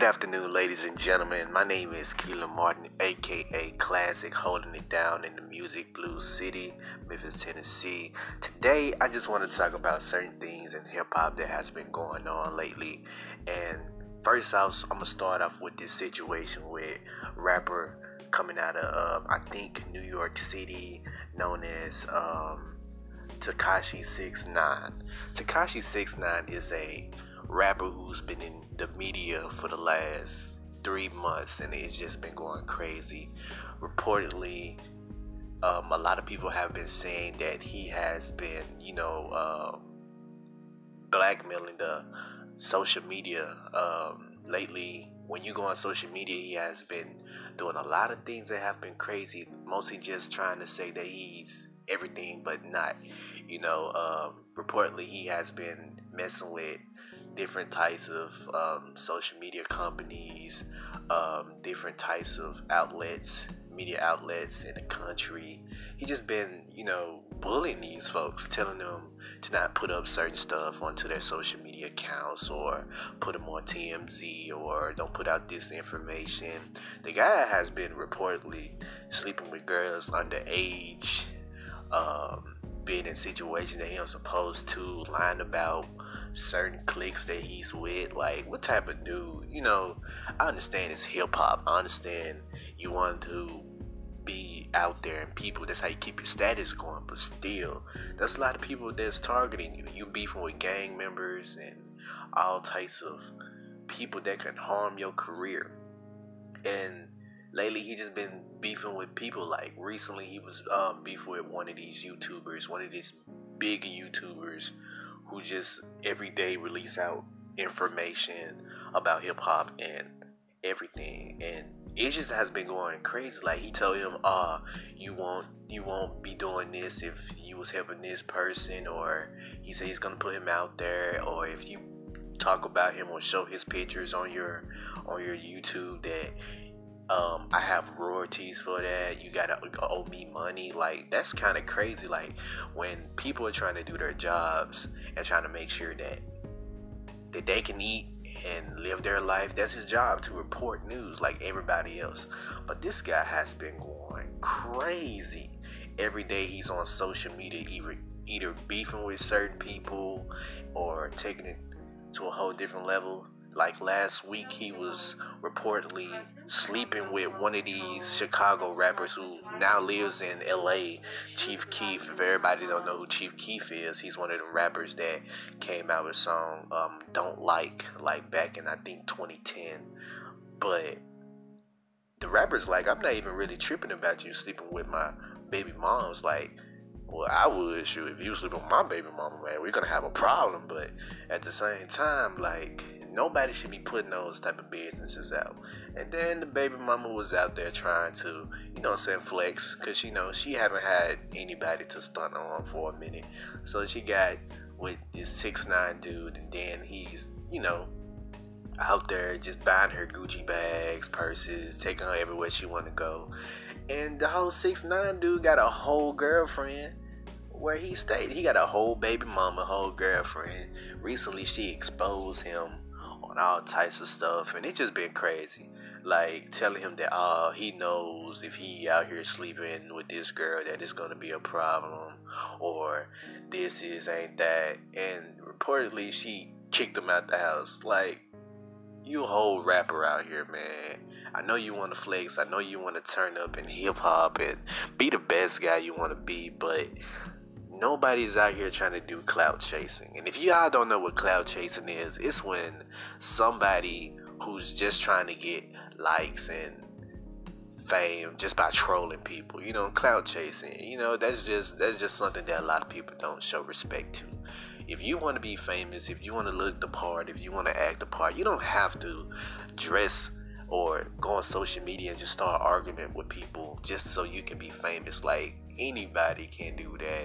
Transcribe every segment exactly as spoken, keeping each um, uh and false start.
Good afternoon, ladies and gentlemen. My name is Keelan Martin, aka Classic, holding it down in the Music Blues City, Memphis, Tennessee. Today, I just want to talk about certain things in hip hop that has been going on lately. And first, I was, I'm gonna start off with this situation with rapper coming out of, uh, I think, New York City, known as um, Tekashi six nine. Tekashi six nine is a rapper who's been in the media for the last three months and it's just been going crazy. Reportedly, um, a lot of people have been saying that he has been, you know, uh, blackmailing the social media. Um, lately, when you go on social media, he has been doing a lot of things that have been crazy, mostly just trying to say that he's everything but not. You know, um, reportedly he has been messing with different types of um, social media companies, um, different types of outlets, media outlets in the country. He just been, you know, bullying these folks, telling them to not put up certain stuff onto their social media accounts or put them on T M Z or don't put out this information. The guy has been reportedly sleeping with girls underage, um, being in situations that he was supposed to, lying about certain cliques that he's with. Like, what type of dude? You know, I understand it's hip hop. I understand you want to be out there and people, that's how you keep your status going, but still, there's a lot of people that's targeting you. You beefing with gang members and all types of people that can harm your career. And lately he just been beefing with people. Like recently he was um, beefing with one of these YouTubers, one of these big YouTubers who just every day release out information about hip hop and everything. And it just has been going crazy. Like he told him, uh, you won't you won't be doing this if you was helping this person, or he said he's gonna put him out there, or if you talk about him or show his pictures on your on your YouTube, that Um, I have royalties for that. You gotta owe me money. Like, that's kind of crazy. Like, when people are trying to do their jobs and trying to make sure that that they can eat and live their life, that's his job, to report news like everybody else. But this guy has been going crazy. Every day he's on social media, either either beefing with certain people or taking it to a whole different level. Like last week, he was reportedly sleeping with one of these Chicago rappers who now lives in L A, Chief Keef. If everybody don't know who Chief Keef is, he's one of the rappers that came out with a song, um, Don't Like, like back in, I think, twenty ten. But the rapper's like, I'm not even really tripping about you sleeping with my baby moms. Like, well, I would, shoot, if you sleep with my baby mama, man, we're gonna have a problem. But at the same time, like, nobody should be putting those type of businesses out. And then the baby mama was out there trying to, you know, send flex, because, you know, she haven't had anybody to stunt on for a minute. So she got with this six nine dude, and then he's, you know, out there just buying her Gucci bags, purses, taking her everywhere she want to go. And the whole six nine dude got a whole girlfriend where he stayed. He got a whole baby mama, whole girlfriend. Recently she exposed him on all types of stuff, and it's just been crazy. Like telling him that uh he knows if he out here sleeping with this girl that it's gonna be a problem, or this is ain't that. And reportedly she kicked him out the house. Like, you a whole rapper out here, man. I know you want to flex. I know you want to turn up in hip hop and be the best guy you want to be, but nobody's out here trying to do clout chasing. And if y'all don't know what clout chasing is, it's when somebody who's just trying to get likes and fame just by trolling people, you know, clout chasing. You know, that's just that's just something that a lot of people don't show respect to. If you want to be famous, if you want to look the part, if you want to act the part, you don't have to dress or go on social media and just start arguing with people just so you can be famous. Like, anybody can do that.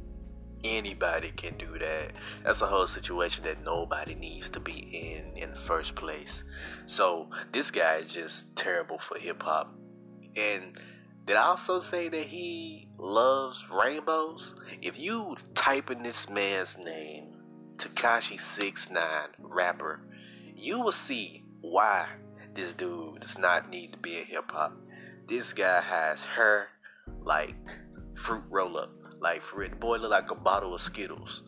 Anybody can do that. That's a whole situation that nobody needs to be in in the first place. So this guy is just terrible for hip hop. And did I also say that he loves rainbows? If you type in this man's name, Tekashi six nine rapper, you will see why this dude does not need to be in hip hop. This guy has hair like fruit roll up. Like for real, the boy look like a bottle of Skittles.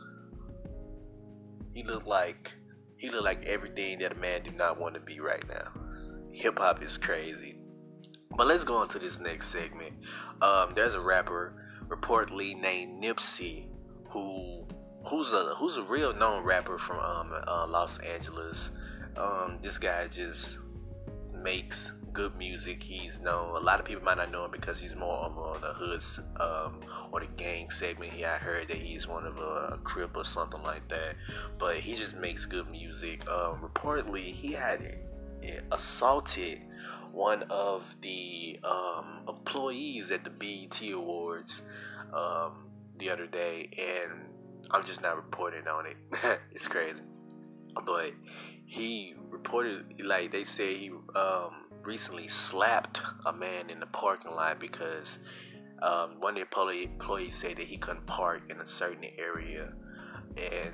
He look like he look like everything that a man do not want to be right now. Hip hop is crazy. But let's go on to this next segment. Um, there's a rapper reportedly named Nipsey who who's a who's a real known rapper from um, uh, Los Angeles. Um, this guy just makes good music. He's known. A lot of people might not know him because he's more of on the hoods um, or the gang segment. Yeah, I heard that he's one of a, a Crip or something like that. But he just makes good music. Um, reportedly, he had assaulted one of the um, employees at the B E T Awards um, the other day, and I'm just not reporting on it. It's crazy. But he reported, like they say, he um, recently slapped a man in the parking lot because um, one of the employees said that he couldn't park in a certain area. And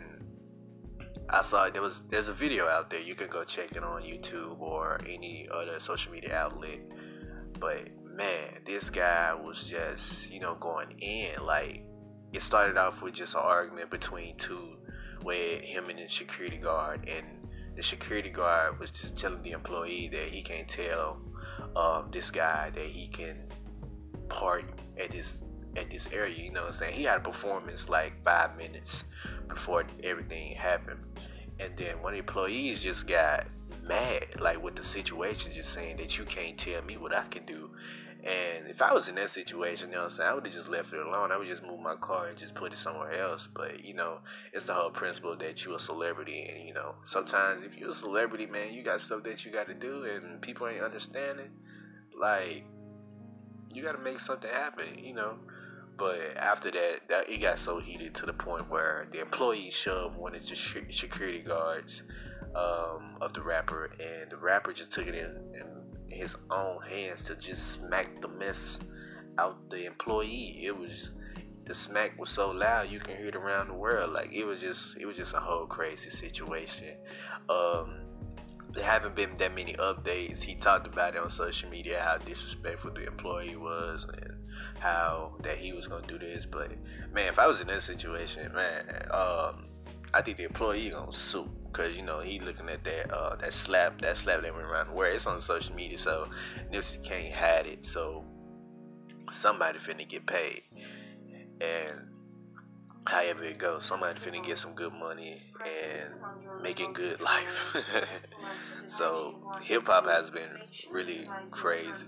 I saw there was there's a video out there. You can go check it on YouTube or any other social media outlet. But man, this guy was just, you know, going in. Like, it started off with just an argument between two, where him and the security guard, and the security guard was just telling the employee that he can't tell um, this guy that he can park at this at this area. You know what I'm saying? He had a performance like five minutes before everything happened, and then one of the employees just got mad, like with the situation, just saying that you can't tell me what I can do. And if I was in that situation, you know what I'm saying, I would have just left it alone. I would just move my car and just put it somewhere else. But, you know, it's the whole principle that you're a celebrity. And, you know, sometimes if you're a celebrity, man, you got stuff that you got to do and people ain't understanding. Like, you got to make something happen, you know. But after that, that, it got so heated to the point where the employee shoved one of the security guards um, of the rapper. And the rapper just took it in and his own hands to just smack the mess out the employee. It was, the smack was so loud you can hear it around the world. Like, it was just it was just a whole crazy situation. Um, there haven't been that many updates. He talked about it on social media, how disrespectful the employee was and how that he was gonna do this. But man, if I was in that situation, man, um, I think the employee gonna sue. Cause you know he looking at that uh, that slap that slap that went around the world. It's on social media, so Nipsey can't hide it. So somebody finna get paid, and however it goes, somebody finna get some good money and making good life. So hip hop has been really crazy.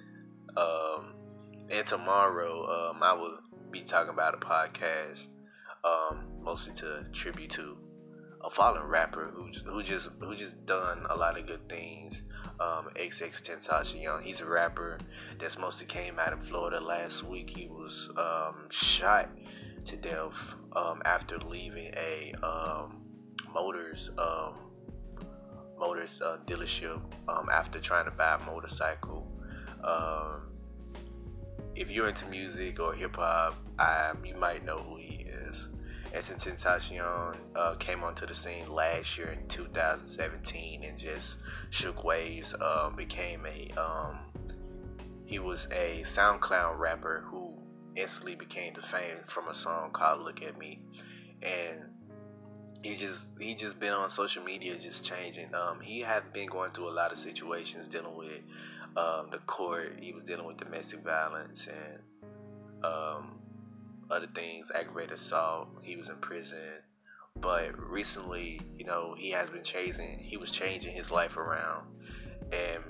Um, and tomorrow, um, I will be talking about a podcast, um, mostly to tribute to a fallen rapper who who just who just done a lot of good things. Um, X X Tentacion, he's a rapper that's mostly came out of Florida last week. He was um, shot to death um, after leaving a um, motors um, motors uh, dealership um, after trying to buy a motorcycle. Um, if you're into music or hip hop, you might know who he is. X X Tentacion uh, came onto the scene last year in two thousand seventeen and just shook waves. Um, became a um, he was a SoundCloud rapper who instantly became the fame from a song called "Look at Me," and he just he just been on social media just changing. Um, he had been going through a lot of situations dealing with um, the court. He was dealing with domestic violence and um. other things, aggravated assault. He was in prison, but recently, you know, he has been changing. He was changing his life around, and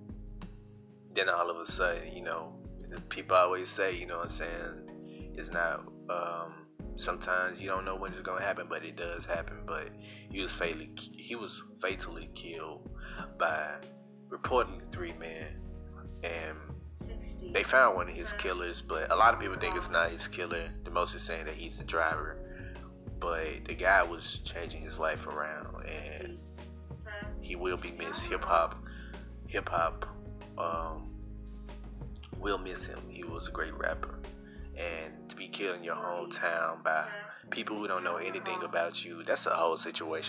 then all of a sudden, you know, people always say, you know what I'm saying, it's not. Um, sometimes you don't know when it's gonna happen, but it does happen. But he was fatally he was fatally killed by reportedly three men, and they found one of his killers, but a lot of people think it's not his killer. The most is saying that he's the driver, but the guy was changing his life around, and he will be missed. Hip hop, hip hop, um, will miss him. He was a great rapper, and to be killed in your hometown by people who don't know anything about you, that's a whole situation that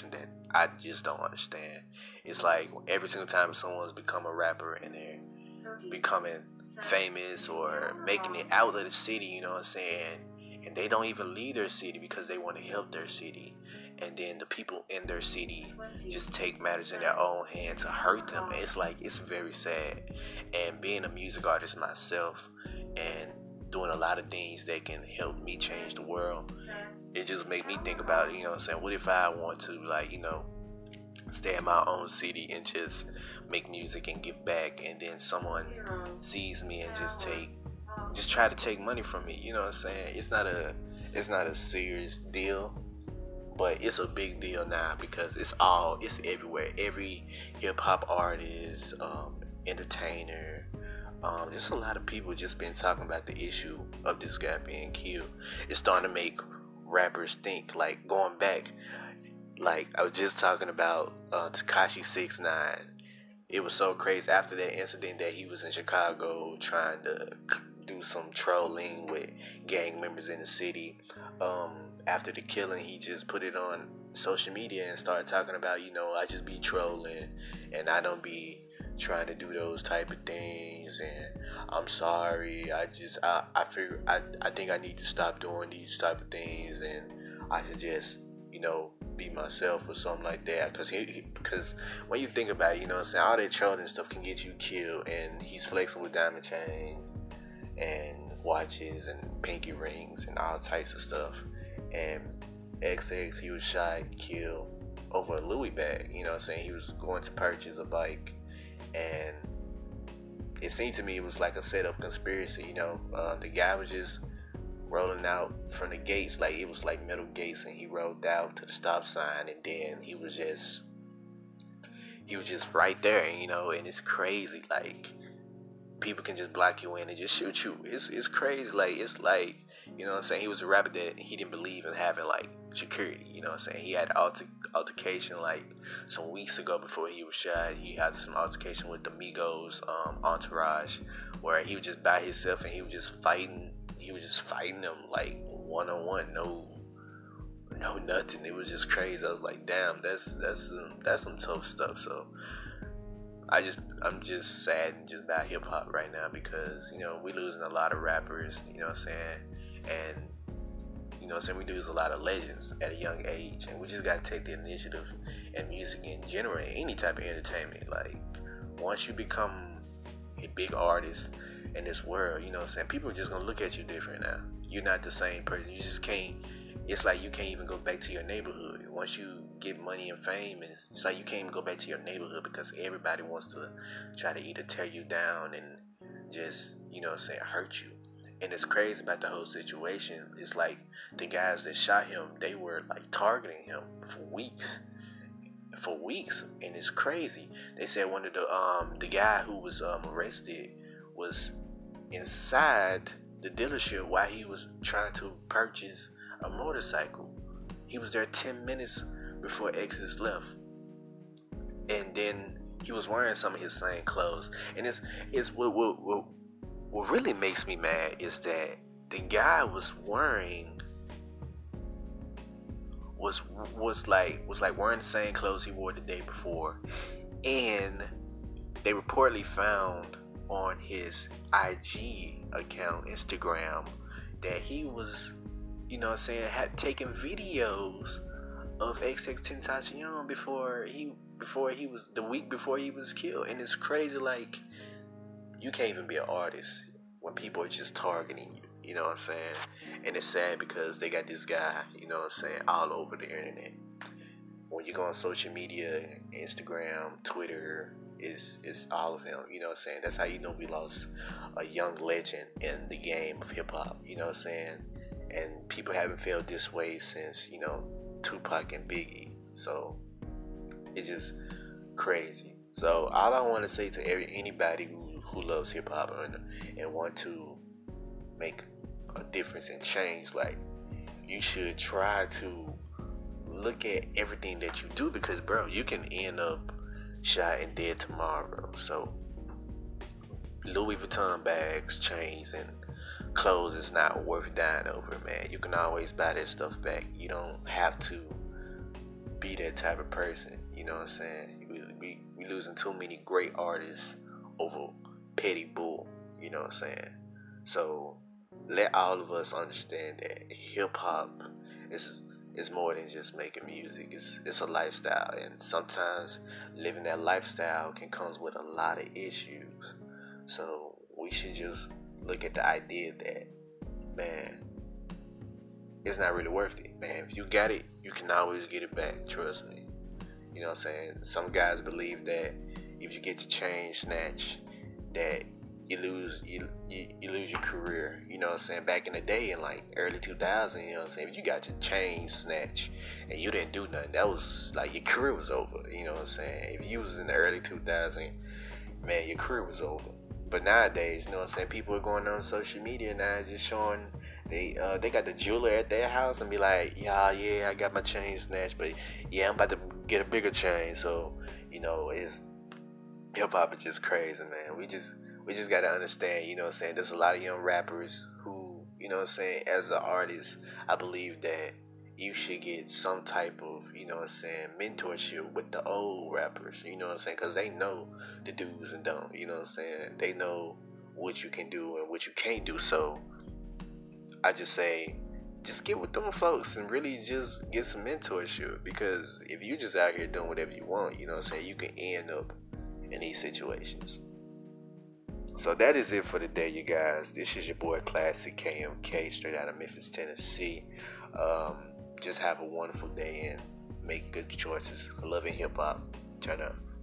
I just don't understand. It's like every single time someone's become a rapper and they're becoming famous or making it out of the city, you know what I'm saying? And they don't even leave their city because they want to help their city. And then the people in their city just take matters in their own hand to hurt them. And it's like, it's very sad. And being a music artist myself and doing a lot of things that can help me change the world, it just make me think about it, you know what I'm saying? What if I want to, like, you know, stay in my own city and just make music and give back, and then someone sees me and just take just try to take money from me, you know what I'm saying? It's not a it's not a serious deal, but it's a big deal now because it's all it's everywhere. Every hip hop artist, um, entertainer, um, just a lot of people just been talking about the issue of this guy being killed. It's starting to make rappers think, like, going back, like I was just talking about uh, Tekashi six nine. It was so crazy after that incident that he was in Chicago trying to do some trolling with gang members in the city. Um, after the killing, he just put it on social media and started talking about, you know, I just be trolling and I don't be trying to do those type of things, and I'm sorry. I just I I figure I I think I need to stop doing these type of things, and I should just, you know, be myself or something like that. Because he, he, because when you think about it, you know what I'm saying, all that trolling and stuff can get you killed. And he's flexing with diamond chains and watches and pinky rings and all types of stuff. And X X, he was shot, killed over a Louis bag. You know what I'm saying? He was going to purchase a bike, and it seemed to me it was like a set-up conspiracy. You know, uh, the guy was just rolling out from the gates, like it was like metal gates, and he rolled out to the stop sign, and then he was just he was just right there, you know. And it's crazy, like people can just block you in and just shoot you. It's it's crazy, like it's like, you know what I'm saying, he was a rapper that he didn't believe in having like security, you know what I'm saying. He had alter- altercation like some weeks ago before he was shot. He had some altercation with the Migos um, entourage, where he was just by himself and he was just fighting he was just fighting them like one on one, no, no nothing. It was just crazy. I was like, damn, that's that's some, that's some tough stuff. So I just I'm just saddened just about hip hop right now because, you know, we losing a lot of rappers. You know what I'm saying, and you know what I'm saying, we lose a lot of legends at a young age, and we just gotta take the initiative in music in general, any type of entertainment. Like once you become a big artist in this world, you know what I'm saying, people are just gonna look at you different now. You're not the same person. You just can't, it's like you can't even go back to your neighborhood. Once you get money and fame, and it's like you can't even go back to your neighborhood because everybody wants to try to either tear you down and just, you know what I'm saying, hurt you. And it's crazy about the whole situation. It's like the guys that shot him, they were like targeting him for weeks. For weeks. And it's crazy. They said one of the um the guy who was um arrested was inside the dealership while he was trying to purchase a motorcycle. He was there ten minutes before Exodus left, and then he was wearing some of his same clothes. And it's it's what what what, what really makes me mad is that the guy was wearing was was like was like wearing the same clothes he wore the day before, and they reportedly found on his I G account, Instagram, that he was, you know what I'm saying, had taken videos of X X Tentacion before he before he was the week before he was killed. And it's crazy, like you can't even be an artist when people are just targeting you, you know what I'm saying. And it's sad because they got this guy, you know what I'm saying, all over the internet. When you go on social media, Instagram, Twitter, is is all of him, you know what I'm saying. That's how you know we lost a young legend in the game of hip hop, you know what I'm saying. And people haven't felt this way since, you know, Tupac and Biggie. So it's just crazy. So all I want to say to every anybody who, who loves hip hop and, and want to make a difference and change, like, you should try to look at everything that you do, because bro, you can end up shot and dead tomorrow. So Louis Vuitton bags, chains, and clothes is not worth dying over, man. You can always buy that stuff back. You don't have to be that type of person. You know what I'm saying? We we, we losing too many great artists over petty bull. You know what I'm saying? So let all of us understand that hip hop is is more than just making music. It's it's a lifestyle, and sometimes living that lifestyle can comes with a lot of issues. So we should just look at the idea that, man, it's not really worth it, man. If you got it, you can always get it back. Trust me. You know what I'm saying? Some guys believe that if you get your chain snatched, that you lose you, you you lose your career. You know what I'm saying? Back in the day, in like early two thousand, you know what I'm saying? If you got your chain snatched and you didn't do nothing, that was like your career was over. You know what I'm saying? If you was in the early two thousands, man, your career was over. But nowadays, you know what I'm saying, people are going on social media now just showing they uh, they got the jeweler at their house and be like, yeah, yeah, I got my chain snatched, but yeah, I'm about to get a bigger chain. So, you know, it's hip hop is just crazy, man. We just we just gotta understand, you know what I'm saying, there's a lot of young rappers who, you know what I'm saying, as an artist, I believe that you should get some type of, you know what I'm saying, mentorship with the old rappers, you know what I'm saying, because they know the do's and don'ts, you know what I'm saying, they know what you can do and what you can't do. So I just say, just get with them folks and really just get some mentorship, because if you just out here doing whatever you want, you know what I'm saying, you can end up in these situations. So that is it for today, you guys. This is your boy Classic K M K, straight out of Memphis, Tennessee. Um, just have a wonderful day and make good choices. Loving hip hop. Turn up.